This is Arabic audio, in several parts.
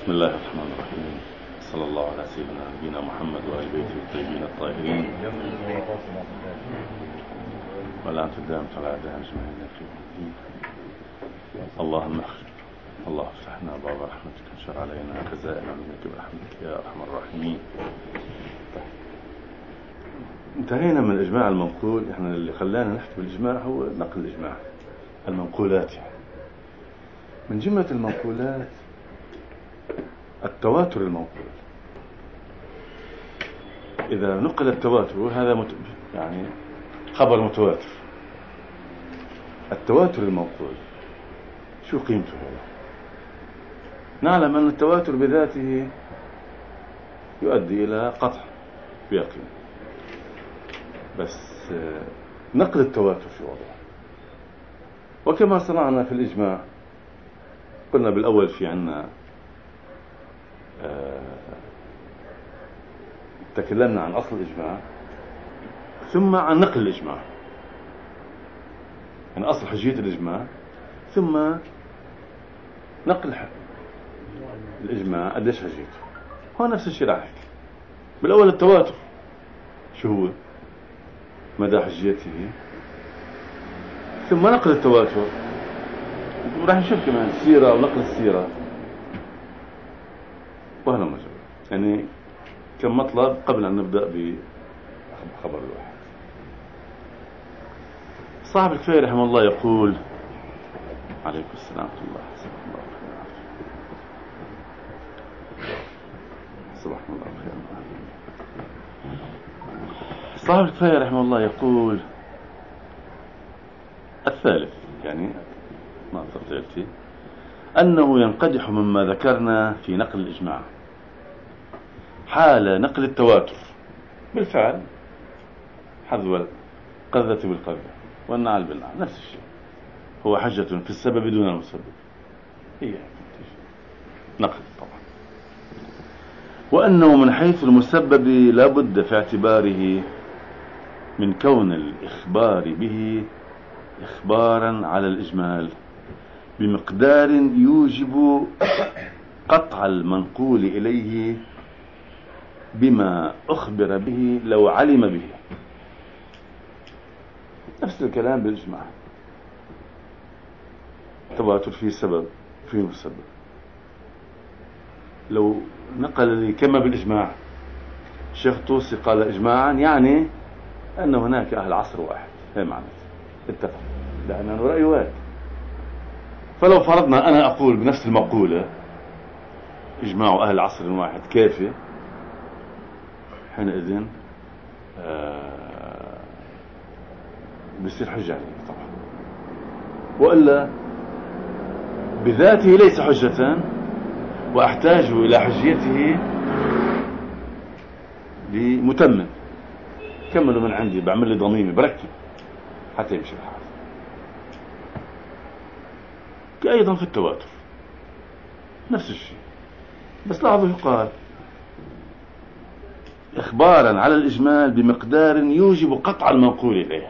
بسم الله الرحمن الرحيم. صلى الله على سيدنا نبينا محمد وآل بيته الطيبين الطاهرين ولا تدام فلا دام اجمعين في الدين. اللهم افتح لنا باب رحمتك، انشر علينا خزائن علمك برحمتك يا ارحم الراحمين. انتهينا من الاجماع المنقول. احنا اللي خلانا نحكي بالاجماع هو نقل الاجماع، المنقولات. يعني من جملة المنقولات التواتر المنقول. إذا نقل التواتر هذا يعني خبر متواتر. التواتر المنقول شو قيمته هذا؟ نعلم أن التواتر بذاته يؤدي إلى قطع بيقين، بس نقل التواتر في وضعه. وكما صنعنا في الإجماع، قلنا بالأول في عنا تكلمنا عن أصل الإجماع، ثم عن نقل الإجماع، يعني أصل حجية الإجماع، ثم نقل الإجماع قديش حجيته. هو نفس الشيء راح نحكي. بالأول التواتر شو هو، مدى حجيته، ثم نقل التواتر، وراح نشوف كمان السيرة ونقل السيرة وهنا مجرد. يعني كم مطلب قبل أن نبدأ بخبر الواحد. صاحب الكفاية رحمه الله يقول عليكم السلام ورحمة الله. صباح الله خير. صاحب الكفاية رحمه الله يقول الثالث، يعني ما تطيلتي، أنه ينقدح مما ذكرنا في نقل الإجماع حال نقل التواتر بالفعل، حذو القذة بالقذة والنعل بالنعل، نفس الشيء. هو حجة في السبب دون المسبب، هي نقل طبعا. وأنه من حيث المسبب لا بد في اعتباره من كون الإخبار به إخبارا على الإجمال بمقدار يوجب قطع المنقول إليه بما أخبر به لو علم به. نفس الكلام بالإجماع. التواتر فيه سبب فيه مسبب. لو نقل لي كما بالإجماع، الشيخ الطوسي قال إجماعا يعني أن هناك أهل عصر واحد، هي معنى اتفق، لأنه رأي واحد. فلو فرضنا أنا أقول بنفس المقولة إجماع أهل عصر واحد كافي، حينئذ بيصير حجة عليه طبعا، وإلا بذاته ليس حجة، وأحتاج إلى حجيته لمتمم. كملوا من عندي، بعمل لي ضميمي، بركب حتى يمشي الحال. أيضا في التواتر نفس الشيء، بس لاحظوا يقال إخبارا على الإجمال بمقدار يوجب قطع المنقول إليه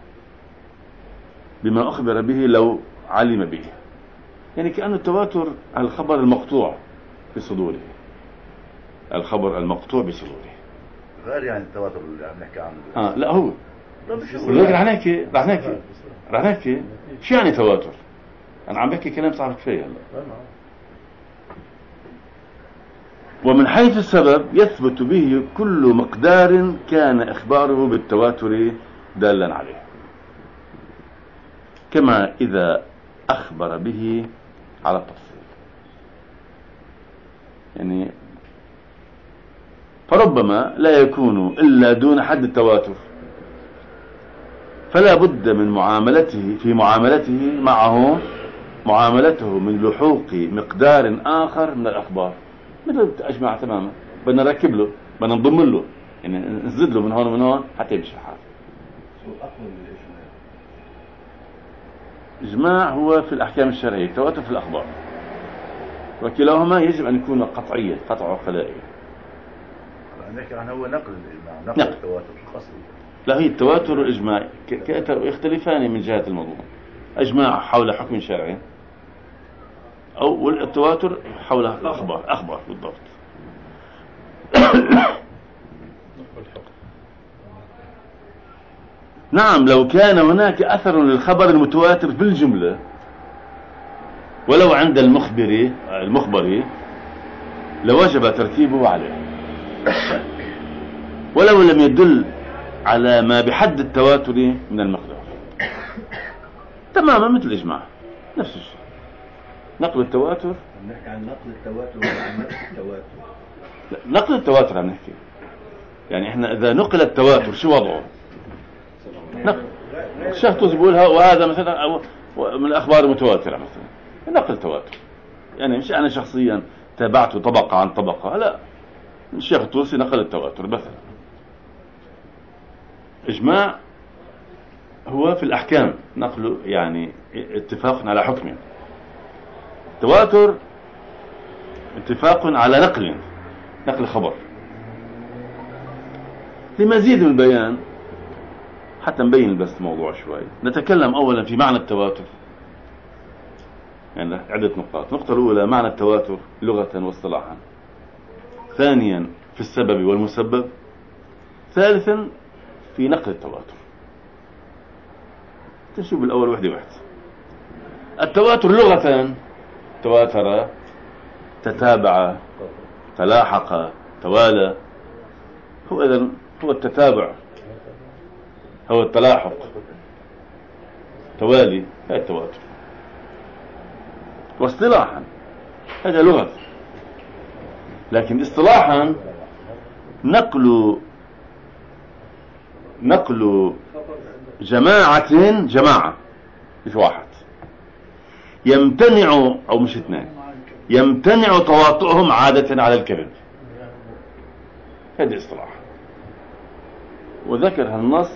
بما أخبر به لو علم به. يعني كأن التواتر الخبر المقطوع بصدوره، الخبر المقطوع بصدوره، غير يعني التواتر اللي عم نحكي عنه. لا هو رح نحكي شو يعني تواتر. أنا عم بحكي كلام صعب كفاية هلا. ومن حيث السبب يثبت به كل مقدار كان إخباره بالتواتر دالا عليه، كما إذا أخبر به على التفصيل. يعني فربما لا يكون إلا دون حد التواتر، فلا بد من معاملته في معاملته معه معاملته من لحوق مقدار آخر من الأخبار، مثل أجمع تماما. بدنا نركب له، بدنا نضم له، يعني نزد له من هون ومن هون حتى يمشي الحال. الإجماع هو في الأحكام الشرعية، التواتر في الأخبار، وكلاهما يجب أن يكون قطعيا، قطع عقلائي. نحكي عن هو نقل الإجماع، نقل التواتر الأصلي. لا، هي التواتر والإجماع يختلفان من جهة الموضوع. أجماع حول حكم شرعي، أو التواتر حول أخبار بالضبط. نعم، لو كان هناك أثر للخبر المتواتر بالجملة ولو عند المخبر لوجب ترتيبه عليه، ولو لم يدل على ما بحد التواتر من المقدار. تماما مثل الإجماع، نفس الشيء. نقل التواتر، نحكي عن نقل التواتر وعن نقل التواتر. لا، نقل التواتر عم نحكي. يعني احنا إذا نقل التواتر شو وضعه؟ الشيخ طوسي بيقولها وهذا مثلا أو من الأخبار المتواترة مثلا، نقل التواتر. يعني مش أنا شخصيا تابعته طبقة عن طبقة، لا، الشيخ الطوسي نقل التواتر مثلا. إجماع هو في الأحكام نقله، يعني اتفاق على حكم. تواتر اتفاق على نقل خبر. لمزيد من البيان حتى نبين بس الموضوع شوي، نتكلم أولا في معنى التواتر، يعني عدة نقاط. النقطة الأولى معنى التواتر لغة واصطلاحا، ثانيا في السبب والمسبب، ثالثا في نقل التواتر. تشوف الأول وحدة. التواتر لغة تواتر، تتابع، تلاحق، توالى. هو إذن هو التتابع، هو التلاحق، توالي، هذا التواتر. واصطلاحا هذا لغة، لكن اصطلاحا نقل جماعة مش واحد، يمتنع أو مش اثنين، يمتنع تواطؤهم عادة على الكذب. هذا اصطلاح، وذكر هالنص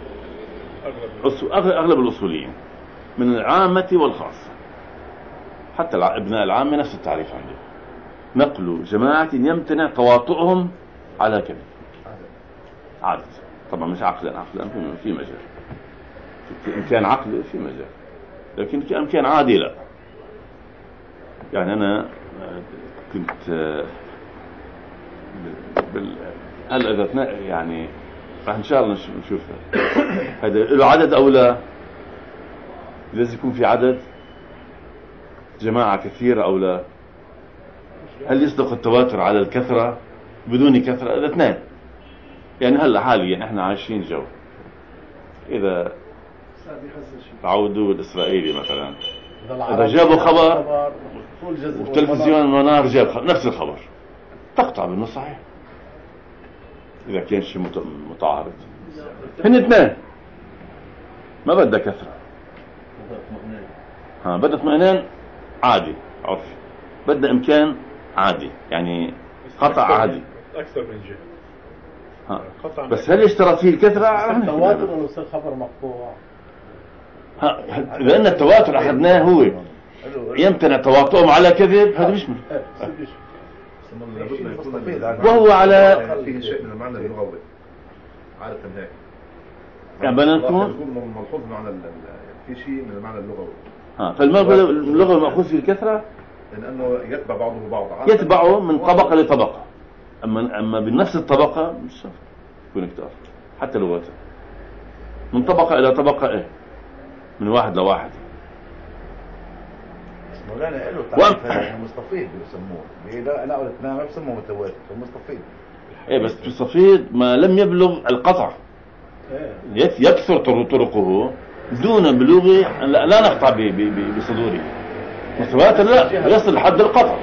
أغلب الأصوليين من العامة والخاصة، حتى ابناء العامة نفس التعريف عنده. نقل جماعة يمتنع تواطؤهم على كذب عادة. طبعا مش عقلا في مجال، إن كان عقل في مجال، لكن إن كان عادي لا. يعني أنا كنت هل إذا يعني راح إن شاء الله نشوفها، هذا له عدد أو لا؟ لازم يكون في عدد جماعة كثيرة أو لا؟ هل يصدق التواتر على الكثرة بدون كثرة؟ إذا اثنين، يعني هلا حاليا احنا عايشين جو، إذا عودوا الإسرائيلي مثلا، إذا جابوا خبر والتلفزيون المنار جاب نفس الخبر، تقطع بالنص صحيح إذا كان شيء متعارض. هن اثنين، ما بدها كثرة، بدها اطمئنان عادي عرفي، بدها إمكان عادي، يعني قطع عادي أكثر من جهة. بس هل اشترط فيه الكثرة؟ التواتر ولا يصير خبر مقطوع؟ لأن التواتر أخذناه هو يمتنع تواطؤهم على كذب، هذا مش وهو على في شيء من المعنى اللغوي عادة هيك، يعني بدنا نكون ملحوظ معنى في شيء من المعنى اللغوي. اللغة المأخوذ في الكثرة لأنه يتبع بعضه بعض، يتبعه من طبقة لطبقة، أما بنفس الطبقة مش شرط يكون كتار، حتى لغته من طبقة إلى طبقة، من واحد لواحد. مولانا له تعريف المستفيض بيسموه، لا الاثنين ما بيسموه متواتر، المستفيض. بس المستفيض ما لم يبلغ القطع، يكثر طرقه دون بلوغ، لا نقطع بصدوره. متواتر لا يصل لحد القطع.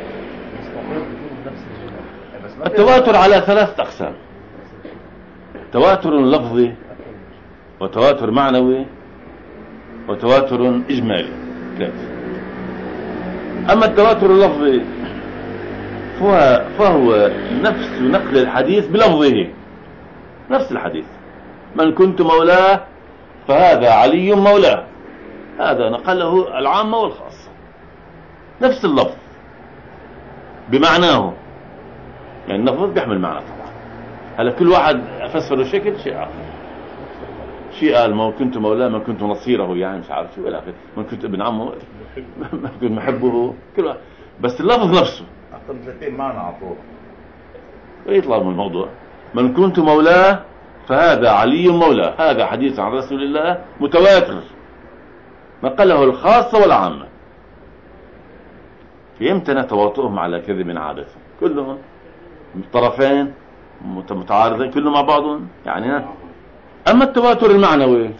التواتر على 3 أقسام: تواتر لفظي، وتواتر معنوي، وتواتر إجمالي. 3. أما التواتر اللفظي فهو نفس نقل الحديث بلفظه، نفس الحديث: من كنت مولاه فهذا علي مولاه، هذا نقله العامة والخاصة، نفس اللفظ بمعناه، يعني اللفظ بيحمل معنى طبعا. هلا كل واحد فسره شكل، شيء آخر، شيء قال ما كنت مولاه، ما كنت نصيره، يعني مش عارف شو، إلى آخره، ما كنت ابن عمه، ما كنت محبه، كل واحد بس اللفظ نفسه أكثر من 30 معنى على طول. ويطلع من الموضوع. من كنت مولاه فهذا علي مولاه، هذا حديث عن رسول الله متواتر نقله الخاصة والعامة. فيمتنع تواطؤهم على كذب عادة، كلهم طرفين متعارضين كلهم مع بعضهم يعني. أما التواتر المعنوي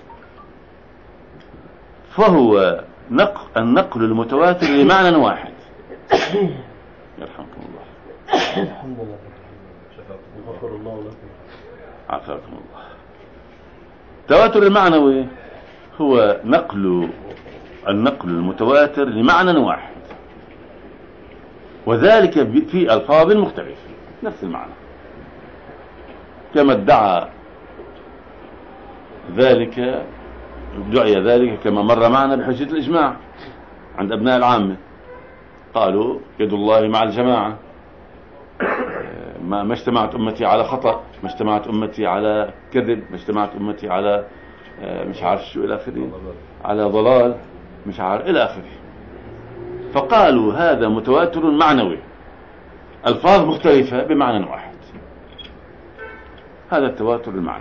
فهو النقل المتواتر لمعنى واحد. يرحمكم الله. الحمد لله. غفر الله لكم. عافاكم الله. التواتر المعنوي هو النقل المتواتر لمعنى واحد، وذلك في ألفاظ مختلفة نفس المعنى، كما دعي ذلك كما مر معنا بحجة الإجماع عند أبناء العامة. قالوا يد الله مع الجماعة، ما اجتمعت أمتي على خطأ، ما اجتمعت أمتي على كذب، ما اجتمعت أمتي على مش عارف شو إلى آخره، على ضلال مش عارف إلى آخره. فقالوا هذا متواتر معنوي، ألفاظ مختلفة بمعنى واحد. هذا التواتر المعنوي.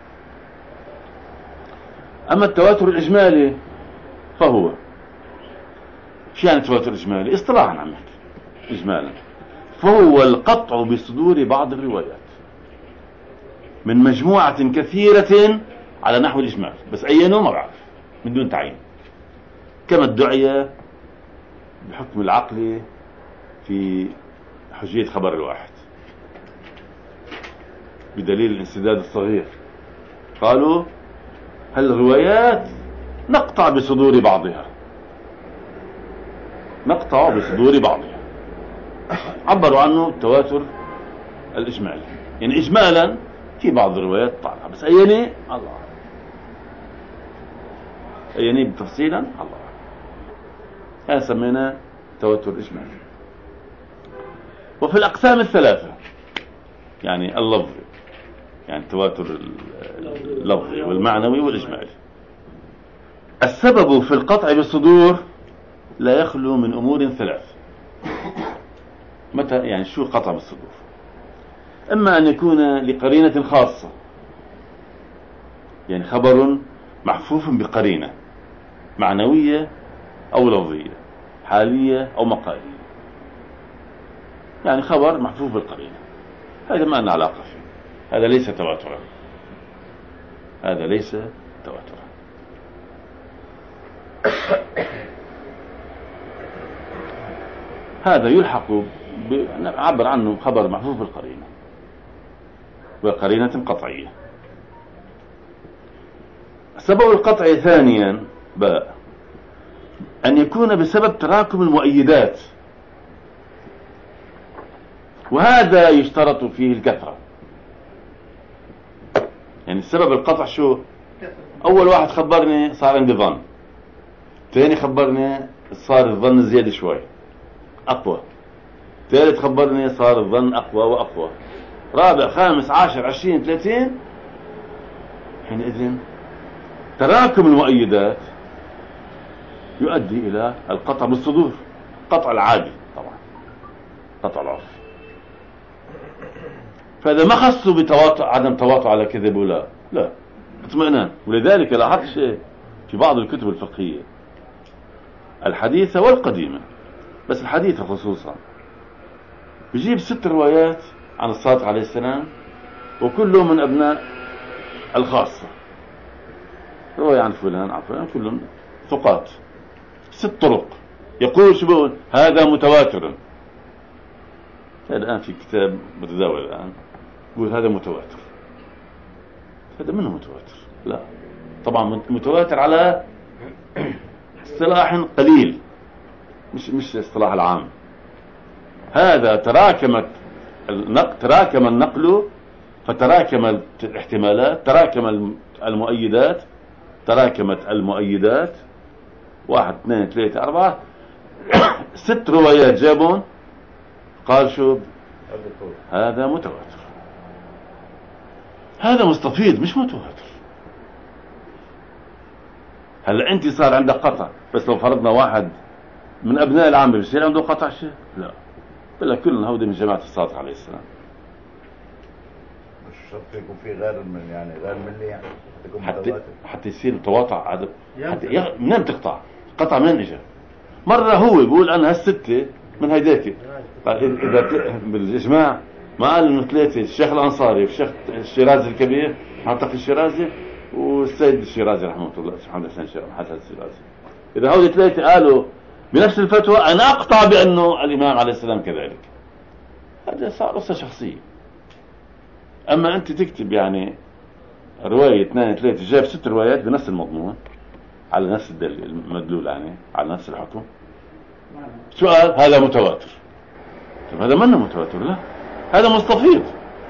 أما التواتر الإجمالي فهو شو يعني التواتر الإجمالي؟ اصطلاحا عم نحكي إجمالا، فهو القطع بصدور بعض الروايات من مجموعة كثيرة على نحو الإجمال، بس أي نوع ما بعرف من دون تعيين، كما ادعي بحكم العقل في حجية خبر الواحد بدليل الانسداد الصغير. قالوا هل الروايات نقطع بصدور بعضها، نقطع بصدور بعضها، عبروا عنه التواتر الإجمالي. يعني إجمالا في بعض الروايات طالعة، بس أيني الله، أيني بتفصيلا الله. هذا سمينا تواتر إجمالي. وفي الأقسام الثلاثة يعني اللفظي، يعني التواتر اللفظي والمعنوي والإجمالي، السبب في القطع بالصدور لا يخلو من أمور ثلاث. متى يعني شو قطع بالصدور؟ إما أن يكون لقرينة خاصة، يعني خبر محفوف بقرينة معنوية أو لفظية، حالية أو مقالية، يعني خبر محفوف بالقرينة، هذا ما لنا علاقة فيه، هذا ليس تواترا، هذا ليس تواترا. هذا يلحق عبر عنه خبر محفوف بالقرينة وقرينة قطعية. سبب القطع ثانيا باء أن يكون بسبب تراكم المؤيدات، وهذا يشترط فيه الكثرة. يعني السبب القطع شو؟ أول واحد خبرني صار عندي ظن، ثاني خبرني صار الظن زيادة شوي أقوى، ثالث خبرني صار الظن أقوى وأقوى، رابع خامس 10 20 30. حينئذ تراكم المؤيدات يؤدي إلى القطع بالصدور، قطع العادي طبعا، قطع العرف. فإذا ما خصوا بتواطؤ عدم تواطؤ على كذب ولا لا اطمئنان. ولذلك لاحظت شيء في بعض الكتب الفقهية الحديثة والقديمة، بس الحديثة خصوصا، بيجيب 6 روايات عن الصادق عليه السلام وكلهم من أبناء الخاصة، رواية عن فلان عن فلان كلهم ثقات، 6 طرق. يقول شو بقول؟ هذا متواتر. الآن في كتاب متداول الآن يقول هذا متواتر. هذا منه متواتر؟ لا طبعا، متواتر على اصطلاح قليل، مش الاصطلاح العام. هذا تراكم النقل، فتراكم الاحتمالات، تراكم المؤيدات، تراكمت المؤيدات 1 2 3 4 6 روايات جابون، قال شو؟ هذا متواتر. هذا مستفيض مش متواتر. هلا انت صار عندك قطع، بس لو فرضنا واحد من أبناء العامة بيصير عنده قطع شيء؟ لا، بقول لك كلهم هودي من جماعة الصادق عليه السلام. مش شرط يكون في غير من يعني غير ملي يعني يكون متواتر حتى يصير تواطع عدد. منين تقطع؟ قطع منين اجى؟ مرة هو بيقول أنا هالستة من هيداك، إذا بالإجماع ما قال إنه ثلاثة، الشيخ الأنصاري والشيخ الشيرازي الكبير معتقد الشيرازي والسيد الشيرازي رحمه الله محمد حسن الشيرازي، إذا هؤلاء ثلاثة قالوا بنفس الفتوى أنا أقطع بأنه الإمام عليه السلام كذلك. هذا صار قصة شخصية. أما أنت تكتب يعني رواية 2 3 جايب 6 روايات بنفس المضمون على نفس الدليل المدلول يعني على نفس الحكم، سؤال هذا متواتر؟ طيب هذا منه متواتر، لا هذا مستفيض.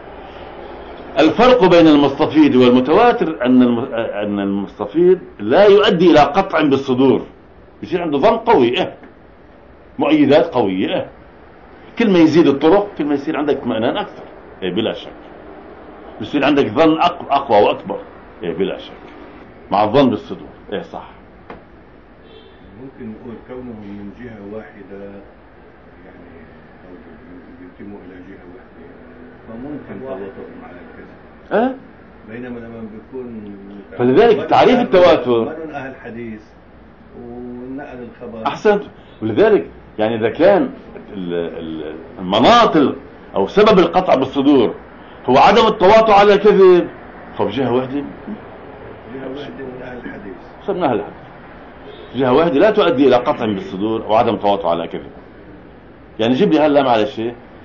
الفرق بين المستفيض والمتواتر أن المستفيض لا يؤدي إلى قطع بالصدور، يصير عنده ظن قوي مؤيدات قوية كل ما يزيد الطرق كل ما يصير عندك اطمئنان أكثر بلا شك، يصير عندك ظن أقوى وأكبر بلا شك مع الظن بالصدور. صح. ممكن نقول كونهم من جهة واحدة يعني أو ينتموا إلى جهة واحدة فممكن تواترهم على الكذب، بينما لما بيكون فلذلك تعريف التواتر من أهل حديث ونقل الخبر أحسنت. ولذلك يعني إذا كان المناط أو سبب القطع بالصدور هو عدم التواطؤ على الكذب فبجهة واحدة من أهل الحديث صرنا أهل الحديث، جهة واحدة لا تؤدي إلى قطع بالصدور أو عدم تواطؤ على كذب. يعني جيب لي هلا معلش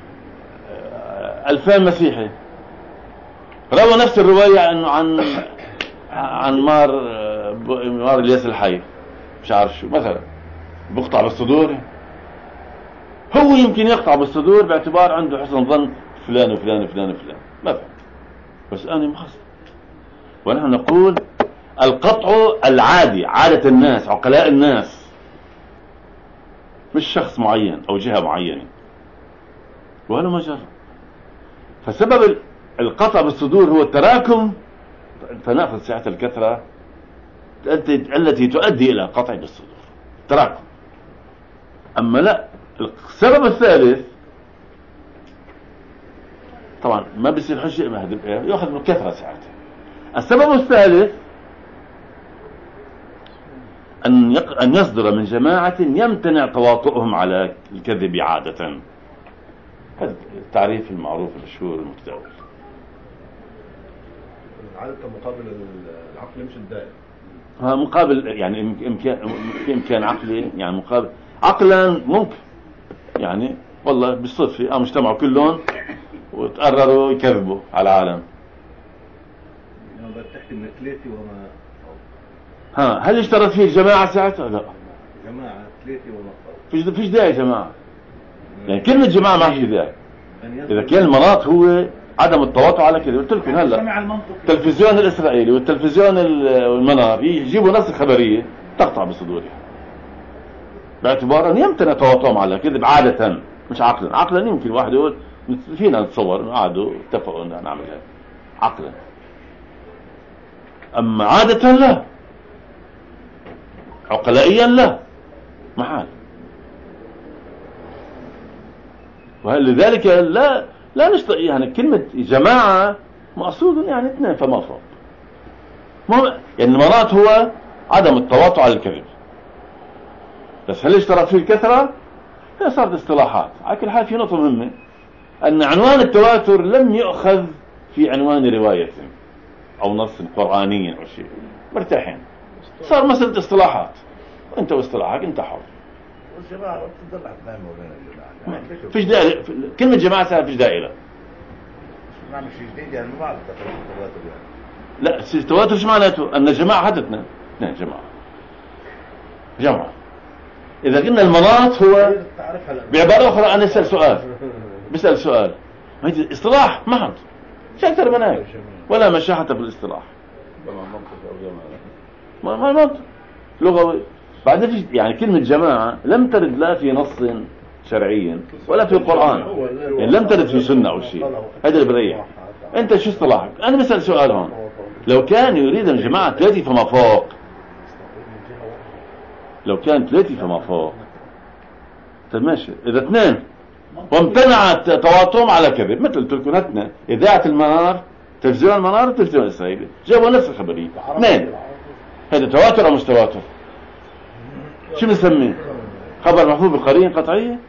2000 مسيحي روى نفس الرواية أنه عن مار الياس الحي مش عارف شو مثلا، بقطع بالصدور؟ هو يمكن يقطع بالصدور باعتبار عنده حسن ظن فلان وفلان وفلان وفلان مثلا، بس أنا مخصص. ونحن نقول القطع العادي عادة الناس عقلاء الناس مش شخص معين أو جهة معينة ولا مجرد. فسبب القطع بالصدور هو التراكم، فنأخذ سعة الكثرة التي تؤدي إلى قطع بالصدور تراكم. أما لا السبب الثالث طبعا ما بيصير حجة ما يأخذ بالكثرة ساعتها. السبب الثالث أن يصدر من جماعة يمتنع تواطؤهم على الكذب عادة. هذا التعريف المعروف المشهور المتداول. عادة مقابل العقل مش الدائم. ها مقابل يعني إمكان عقلي يعني مقابل عقلا ممكن يعني والله بالصدفة قاموا اجتمعوا كلهم وتقرروا يكذبوا على العالم. يعني بتحكي من 3 وما هل اشترط فيه الجماعة ساعتها؟ لا جماعة 3 وما فوق فيش داعي جماعة، يعني كلمة جماعة ما في داعي. إذا كان المناط هو عدم التواطؤ على كده قلت لكم هلا التلفزيون الإسرائيلي والتلفزيون المنار يجيبوا نفس الخبرية تقطع بصدورها باعتبار أن يمتنع تواطؤهم على كذب عادة مش عقلا. عقلا يمكن واحد يقول فينا نتصور قعدوا اتفقوا أن نعمل هذا عقلا، أما عادة لا، عقلائيا لا محال. ولذلك لا نشتري يعني كلمة جماعة مقصود يعني 2 فما فوق. يعني المناط هو عدم التواطؤ على الكذب، بس هل اشترط فيه الكثرة؟ هي صارت اصطلاحات. على كل حال في نقطة مهمة أن عنوان التواتر لم يؤخذ في عنوان رواية أو نص قرآني أو شيء مرتاحين، صار مسألة اصطلاحات أنت واصطلاحك أنت حر. والجماعة بتضل أحكام وبين الجماعة فيش داعي كلمة جماعة سهل فيش داعي لها. ما مش جديد يعني ما بعرف التواتر يعني. لا التواتر شو معناته؟ أن الجماعة حدثنا 2 جماعة. إذا قلنا المناط هو بعبارة أخرى أنا بسأل سؤال هذا اصطلاح محض مش أكثر من هيك ولا مشاحة في الاصطلاح ما منطق لغوي. بعدين في يعني كلمة جماعة لم ترد لا في نص شرعي ولا في القرآن، يعني لم ترد في سنة أو شيء. هذا اللي بريح. أنت شو اصطلاحك؟ أنا بسأل سؤال هون، لو كان يريد الجماعة 3 فما فوق، لو كان 3 فما فوق طيب ماشي، اذا اثنين وامتنع تواترهم على كذب، مثل تلكنتنا اذاعة المنار، تلفزيون المنار والتلفزيون الاسرائيلي جابوا نفس الخبرية اثنين، هذا تواتر او مش تواتر؟ شو بنسميه؟ خبر محفوظ بقرينة قطعية؟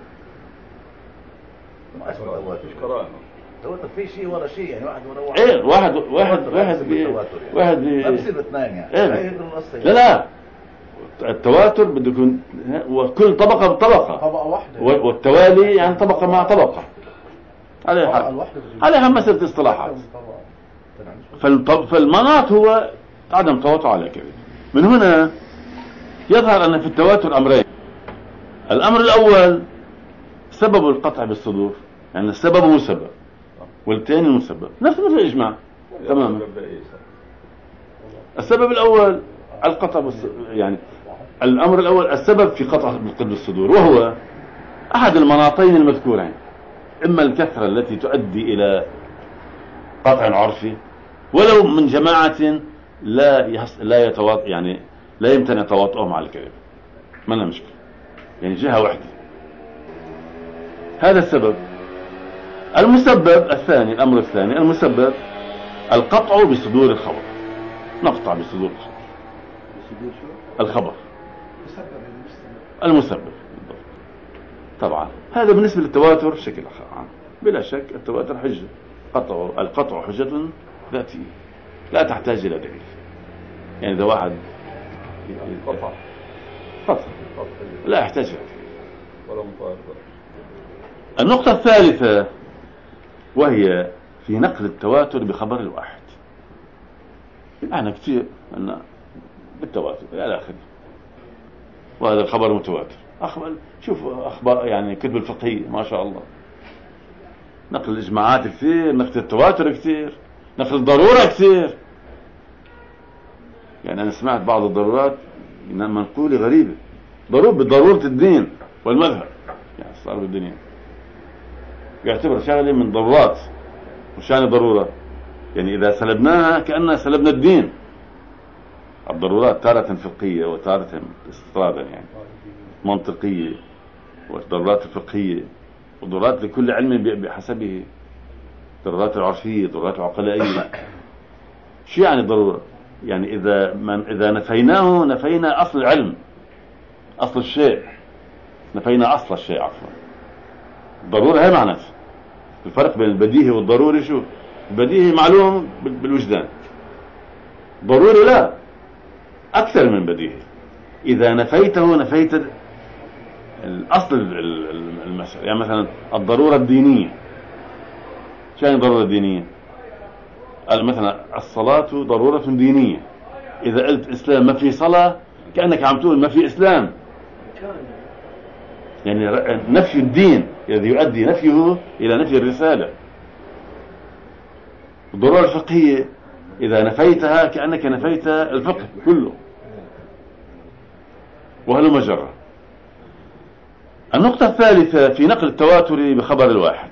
ما اسمه تواتر، مش قراءة تواتر في شيء ورا شيء، يعني واحد ورا واحد. ايه واحد ما بصير اثنين يعني. ايه لا التواتر بده يكون وكل طبقة بطبقة واحدة، والتوالي يعني طبقة مع طبقة، عليها مسألة اصطلاحات. فالمناط هو عدم تواتر على كذب. من هنا يظهر أن في التواتر أمرين. الأمر الأول سبب القطع بالصدور، يعني السبب مسبب، والثاني المسبب نفس مثل الإجماع تماما. السبب الأول القطع يعني الأمر الأول السبب في قطع بالصدور، وهو أحد المناطين المذكورين، إما الكثرة التي تؤدي إلى قطع عرفي ولو من جماعة لا يتواطئ، يعني لا يمتنع تواطؤهم على الكذب، ما لنا مشكلة، يعني جهة واحدة. هذا السبب. المسبب الثاني، الأمر الثاني المسبب القطع بصدور الخبر، نقطع بصدور الخبر المسبب. طبعا هذا بالنسبة للتواتر بشكل عام، بلا شك التواتر حجة، القطع حجة ذاتية لا تحتاج إلى دليل. يعني إذا واحد قطع لا يحتاج إلى دليل. النقطة الثالثة وهي في نقل التواتر بخبر الواحد. أنا كثير أن بالتواتر إلى آخره، وهذا الخبر متواتر. شوف أخبار يعني كتب الفقهية ما شاء الله، نقل الإجماعات كثير، نقل التواتر كثير، نقل الضرورة كثير. يعني أنا سمعت بعض الضرورات منقولة غريبة، بضرورة الدين والمذهب، يعني صار بالدنيا يعتبر شغلة من ضرورات، وشان ضرورة يعني إذا سلبناها كأننا سلبنا الدين. الضرورات تارة فقهية وتارة استطرادا، يعني منطقية، والضرورات الفقهية، والضرورات لكل علم بحسبه، ضرورات العرفية، ضرورات العقلائية. شو يعني ضرورة؟ يعني إذا نفيناه نفينا أصل العلم، أصل الشيء، نفينا أصل الشيء عفوا. الضرورة هي معناتها. الفرق بين البديهي والضروري شو؟ البديهي معلوم بالوجدان، ضروري لا، أكثر من بديهي. إذا نفيته نفيت الأصل المسألة. يعني مثلا الضرورة الدينية، شو يعني الضرورة الدينية؟ مثلا الصلاة ضرورة دينية، إذا قلت إسلام ما في صلاة كأنك عم تقول ما في إسلام، يعني نفي الدين الذي يؤدي نفيه إلى نفي الرسالة. الضرورة الفقهية إذا نفيتها كأنك نفيت الفقه كله، وهل مجرى. النقطة الثالثة في نقل التواتر بخبر الواحد،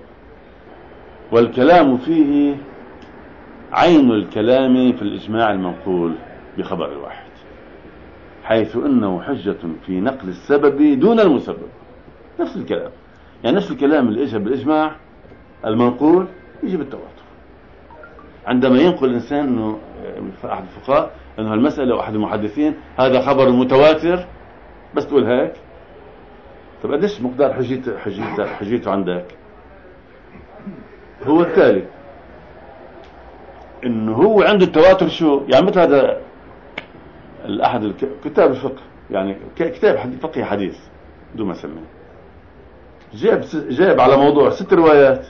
والكلام فيه عين الكلام في الإجماع المنقول بخبر الواحد، حيث أنه حجة في نقل السبب دون المسبب. نفس الكلام، يعني نفس الكلام اللي اجى بالإجماع المنقول يجي بالتواتر. عندما ينقل الإنسان أنه أحد الفقهاء أنه المسألة وأحد المحدثين هذا خبر متواتر، بس تقول هيك، طب قديش مقدار حجيته عندك؟ هو التالي، انه هو عنده التواتر. شو يعني؟ مثل هذا احد كتاب الفقه، يعني كتاب فقهي حديث بدون ما اسميه، جاب على موضوع 6 روايات،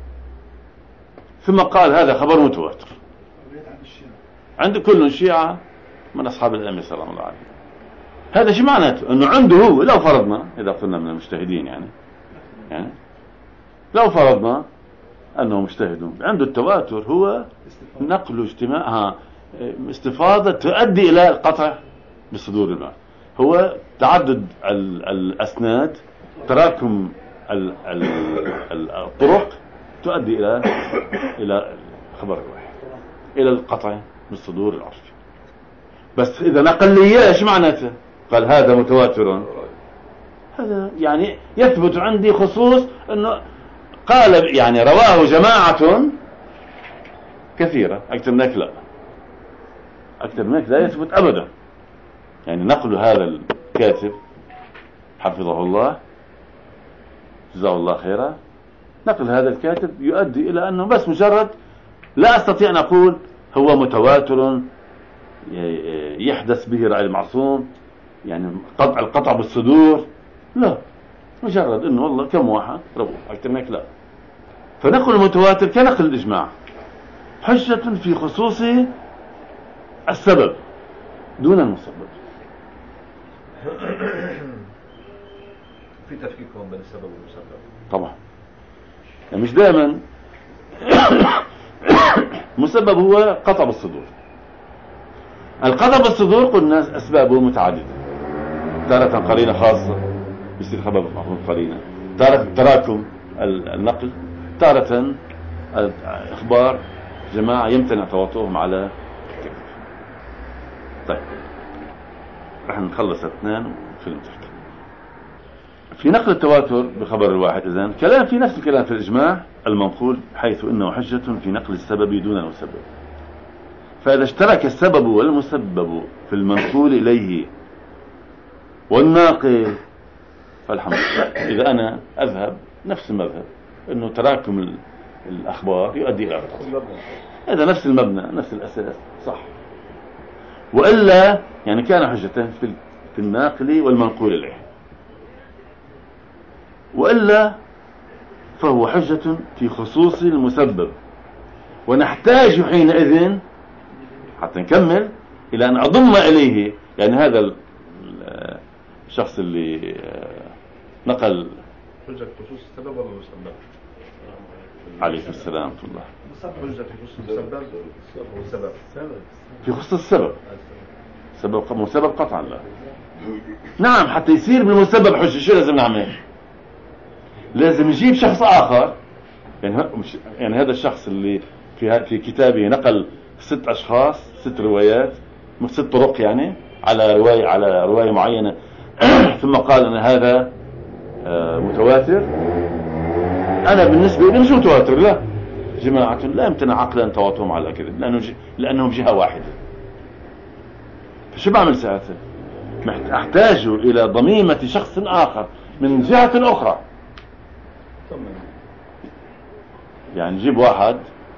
ثم قال هذا خبر متواتر عند كل شيعة من اصحاب الائمه سلام الله عليهم. هذا شو معناته؟ انه عنده هو، لو فرضنا اذا قلنا من المجتهدين، يعني لو فرضنا انه مجتهد عنده التواتر، هو نقل استفاضة تؤدي الى القطع بصدور الماء، هو تعدد الاسناد، تراكم الطرق تؤدي الى خبر الواحد، الى القطع بالصدور العرفي. بس اذا نقل لي ايش معناته؟ قال هذا متواتر، هذا يعني يثبت عندي خصوص أنه قال يعني رواه جماعة كثيرة. أكثر من هيك لا، أكثر من هيك لا يثبت أبدا. يعني نقل هذا الكاتب حفظه الله جزاه الله خيرا، نقل هذا الكاتب يؤدي إلى أنه بس مجرد لا أستطيع أن أقول هو متواتر يحدث به رأي المعصوم، يعني القطع بالصدور، لا، مجرد أنه والله كم واحد رواه، أكثر من هيك لا. فنقل المتواتر كنقل الإجماع حجة في خصوص السبب دون المسبب. في تفكيك بين السبب والمسبب طبعا، يعني مش دائما مسبب هو قطع بالصدور. القطع بالصدور قلنا أسبابه متعددة، تارة قرينة خاصة يصير خبر معروف قرينة، تارة تراكم النقل، تارة إخبار جماعة يمتنع تواطؤهم على الكذب. طيب رح نخلص اثنين وفي الامتحان. في نقل التواتر بخبر الواحد إذن كلام في نفس الكلام في الإجماع المنقول، حيث إنه حجة في نقل السبب دون المسبب. فإذا اشترك السبب والمسبب في المنقول إليه والناقل فالحمد لله. إذا أنا أذهب نفس المذهب إنه تراكم الأخبار يؤدي إلى القطع، هذا نفس المبنى نفس الأساس صح، وإلا يعني كان حجة في الناقل والمنقول إليه، وإلا فهو حجة في خصوص المسبب. ونحتاج حينئذ حتى نكمل إلى أن أضم إليه، يعني هذا الشخص اللي نقل حجة خصوص السبب ولا المسبب؟ عليه السلام ورحمة الله. حجة في خصوص المسبب والسبب في خصوص السبب، سبب مسبب قطعا لا. نعم، حتى يصير بالمسبب حجة شو لازم نعمل؟ لازم نجيب شخص آخر، يعني هذا الشخص اللي في كتابه نقل 6 أشخاص 6 روايات 6 طرق يعني على رواية معينة ثم قال أن هذا متواتر. أنا بالنسبة لي مش متواتر، لا، جماعة لا يمتنع عقلا تواطؤهم على كذب لأنهم جهة واحدة. فشو بعمل ساعتها؟ أحتاج إلى ضميمة شخص آخر من جهة أخرى، يعني نجيب واحد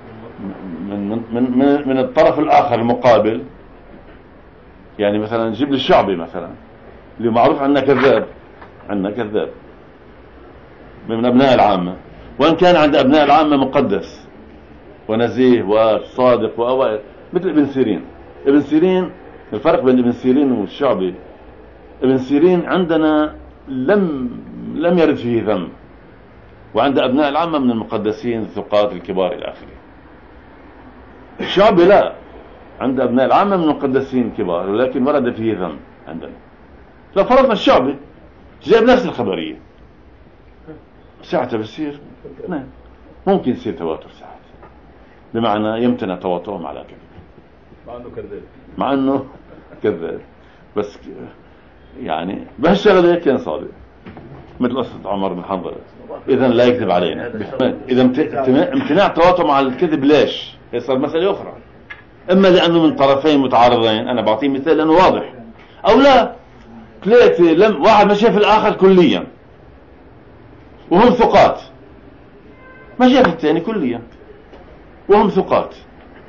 من الطرف الآخر المقابل، يعني مثلا نجيب لي الشعبي مثلا اللي معروف عندنا كذاب من أبناء العامة، وإن كان عند أبناء العامة مقدس ونزيه وصادق وأوائل مثل ابن سيرين. الفرق بين ابن سيرين والشعبي، ابن سيرين عندنا لم يرد فيه ذم، وعند أبناء العامة من المقدسين الثقات الكبار إلى آخره. الشعبي لا، عند أبناء العامة من المقدسين الكبار ولكن ورد فيه ذم عندنا. ففرضنا الشعبي جاب نفس الخبرية، ساعتها بصير نعم ممكن يصير تواتر ساعتها، بمعنى يمتنع تواطؤهم على كذب مع أنه كذاب، بس يعني بهالشغلة كان صادق مثل قصة عمر بن حنظلة. إذن لا يكذب علينا. إذا امتناع تواطؤ مع الكذب ليش؟ صار مسألة أخرى، إما لأنه من طرفين متعارضين، أنا بعطيه مثال لأنه واضح، أو لا 3 واحد ما شاف الآخر كليا وهم ثقات، ما شاف الثاني كليا وهم ثقات،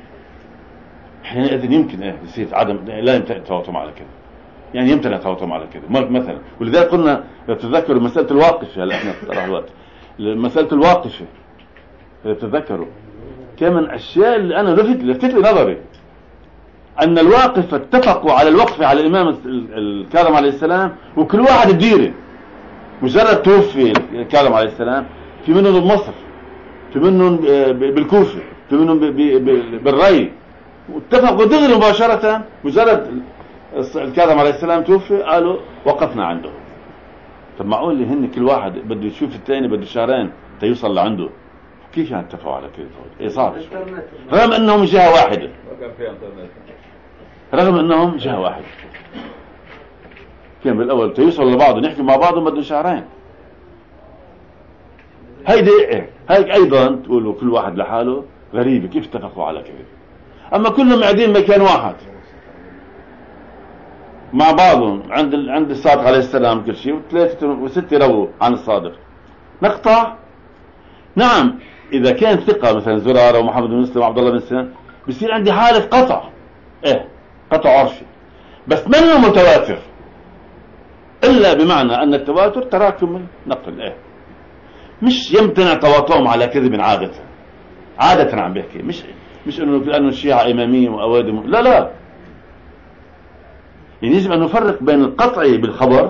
حينئذ يمكن يصير عدم لا يمتنع تواطؤ على كذا، يعني يمتنع تواطؤ على كذا مثلا. ولذلك قلنا تتذكروا مسألة الواقفة، هلا احنا راح الوقت مسألة الواقفة تتذكروا كم من أشياء اللي أنا لفت لي نظري، أن الواقف اتفقوا على الوقف على الإمام الكاظم عليه السلام، وكل واحد بديره مجرد توفي الكاظم عليه السلام، في منهم بمصر، في منهم بالكوفة، في منهم بالري، واتفقوا دغري مباشرة مجرد الكاظم عليه السلام توفي قالوا وقفنا عنده. طب معقول اللي هن كل واحد بده يشوف الثاني بده شهرين تيوصل لعنده؟ كيف يعني اتفقوا على كده؟ ايه صعب، رغم انهم جهة واحدة، رغم انهم جهة واحدة. كان بالاول تيوصلوا لبعض ونحكي مع بعض ومدوا شهرين. هيدي هيك ايضا تقولوا كل واحد لحاله غريبة، كيف اتفقوا على كذا؟ اما كلهم قاعدين مكان واحد مع بعضهم عند الصادق عليه السلام كل شيء، وثلاثة وستة رووا عن الصادق، نقطع. نعم اذا كان ثقة مثلا زرارة ومحمد بن مسلم وعبد الله بن سلام بصير عندي حالة قطع، قطع عرفي، بس منه متواتر الا بمعنى ان التواتر تراكم النقل. مش يمتنع تواطؤهم على كذب عادة عم بحكي، مش انه لانه الشيعة امامية واوادم، لا يعني يجب ان نفرق بين القطع بالخبر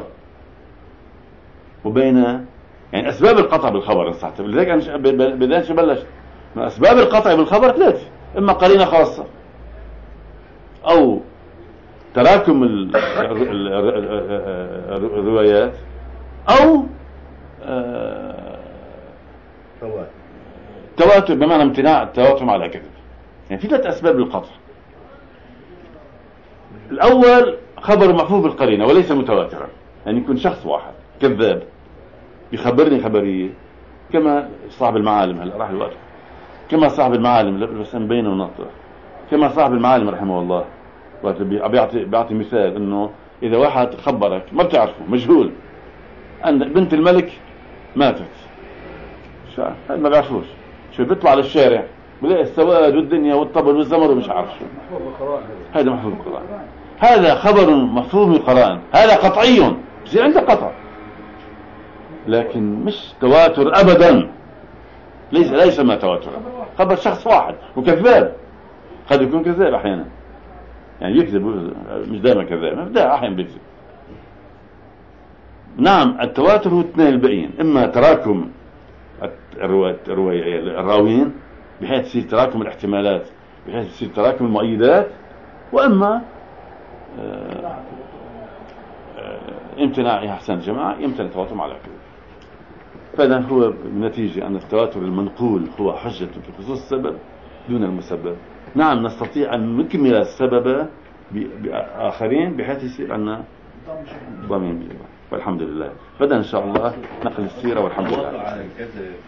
وبين يعني اسباب القطع بالخبر. صحيح، لذلك انا بدأت بلش اسباب القطع بالخبر ثلاث: اما قرينة خاصة، او تراكم الروايات، او تواتر بمعنى امتناع التواتر على كذب. يعني في ثلاث اسباب للقطع. الاول خبر محفوظ بالقرينة وليس متواترا، يعني يكون شخص واحد كذاب بيخبرني خبرية، كما صاحب المعالم، هلا راح الوقت، كما صاحب المعالم بس مبين ونطق، كما صاحب المعالم رحمه الله بيعطي مثال انه اذا واحد خبرك ما بتعرفه مجهول ان بنت الملك ماتت، هذا ما بيعرفوش، شو بيطلع على الشارع بلاقي السواد والدنيا والطبل والزمر ومش عارف شو، هذا محفوظ بالقرآن، هذا خبر محفوظ بالقرآن، هذا قطعي، بصير عنده قطع، لكن مش تواتر ابدا، ليس ما تواتر. خبر شخص واحد وكذاب، قد يكون كذاب احيانا، يعني يكذب، مش دائما كذاب، احيانا بيكذب. نعم التواتر هو اثنين الباقيين: اما تراكم الراويين بحيث يصير تراكم الاحتمالات، بحيث يصير تراكم المؤيدات، واما امتناع احسن الجماعة يمتنع التواتر على كذا. فإذا هو بالنتيجة أن التواتر المنقول هو حجة في خصوص السبب دون المسبب. نعم نستطيع أن نكمل السبب بآخرين بحيث يصير عندنا ضمين، والحمد لله. بدأ إن شاء الله نقل السيرة والحمد لله.